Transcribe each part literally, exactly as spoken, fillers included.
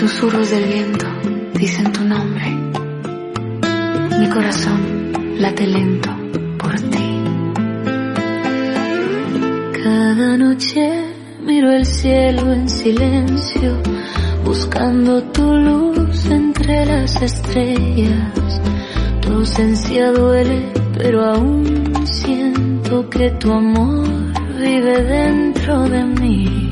susurros del viento dicen tu nombre. Mi corazón late lento por ti. Cada noche miro el cielo en silencio, buscando tu luz entre las estrellas. Tu ausencia duele, pero aún siento que tu amor vive dentro de mí.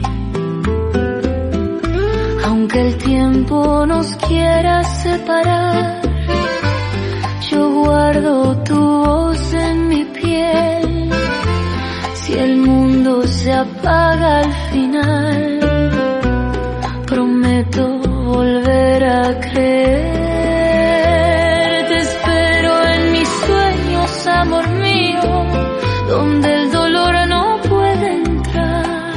Aunque el tiempo nos quiera separar, yo guardo tu voz en mi piel. Si el mundo se apaga al final, prometo volver a creer. Te espero en mis sueños, amor mío, donde el dolor no puede entrar.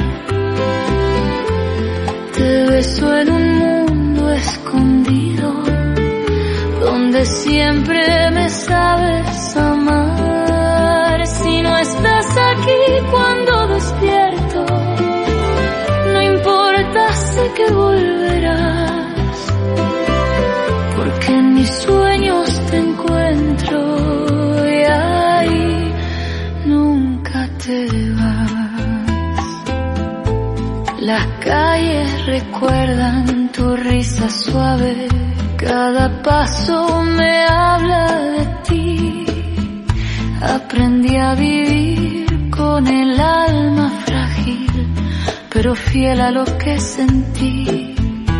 Te beso en un mundo escondido, donde siempre me sabes amar. Si no estás aquí cuando despierto, no importa, sé que volverás, porque en mis sueños te encuentro y ahí nunca te vas. Las calles recuerdan tu risa suave, cada paso me habla de ti. Aprendí a vivir con el alma frágil, pero fiel a lo que sentí.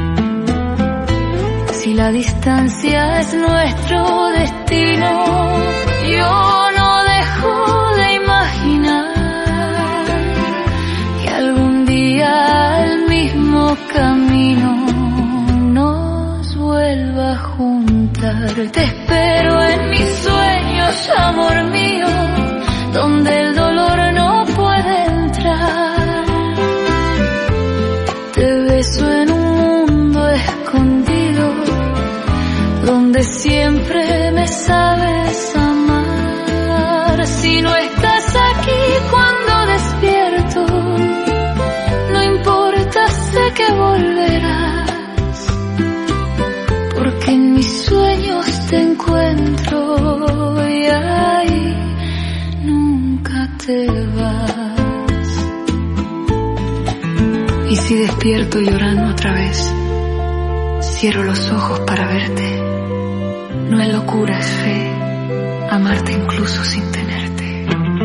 Si la distancia es nuestro destino, yo no dejo de imaginar que algún día el mismo camino nos vuelva a juntar. Te espero en mis sueños, amor mío, donde el dolor no puede entrar. Te beso en un mundo escondido, donde siempre me sabes amar. Si no estás aquí cuando despierto, no importa, sé que volverás, porque en mis sueños te encuentro y ahí nunca te vas. Y si despierto llorando otra vez, cierro los ojos para verte. No es locura, es fe, amarte incluso sin tenerte.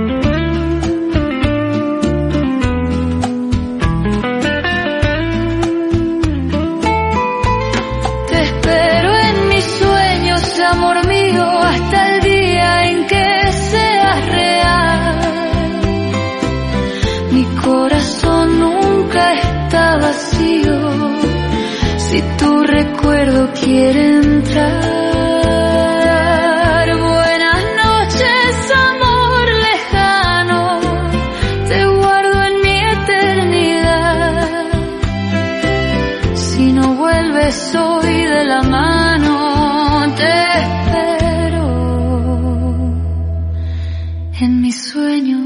Te espero en mis sueños, amor mío, hasta el día en que seas real. Mi corazón nunca está vacío, si tu recuerdo quiere entrar. Buenas noches, amor lejano, te guardo en mi eternidad. Si no vuelves hoy de la mano, te espero en mis sueños.